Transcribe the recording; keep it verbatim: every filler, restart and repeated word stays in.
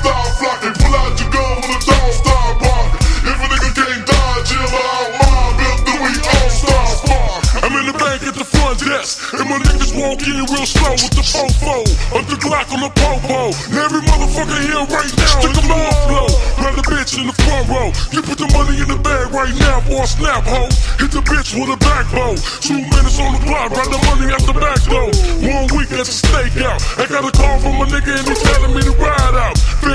start flocking. Pull out your gun when the dog start barking. If a nigga can't dodge, chill out, mom, built the we all start spark. I'm in the bank at the front desk, and my niggas walk in real slow with the fofo. Up the Glock on the popo. And every motherfucker here right now, stick a low flow. Grab the bitch in the front row. You put the money in the bag right now for a snap hoe. Hit the bitch with a backbone. Two minutes on the clock, ride the money out the back door. One week at the stakeout. I got a call from a nigga and he telling me to ride out.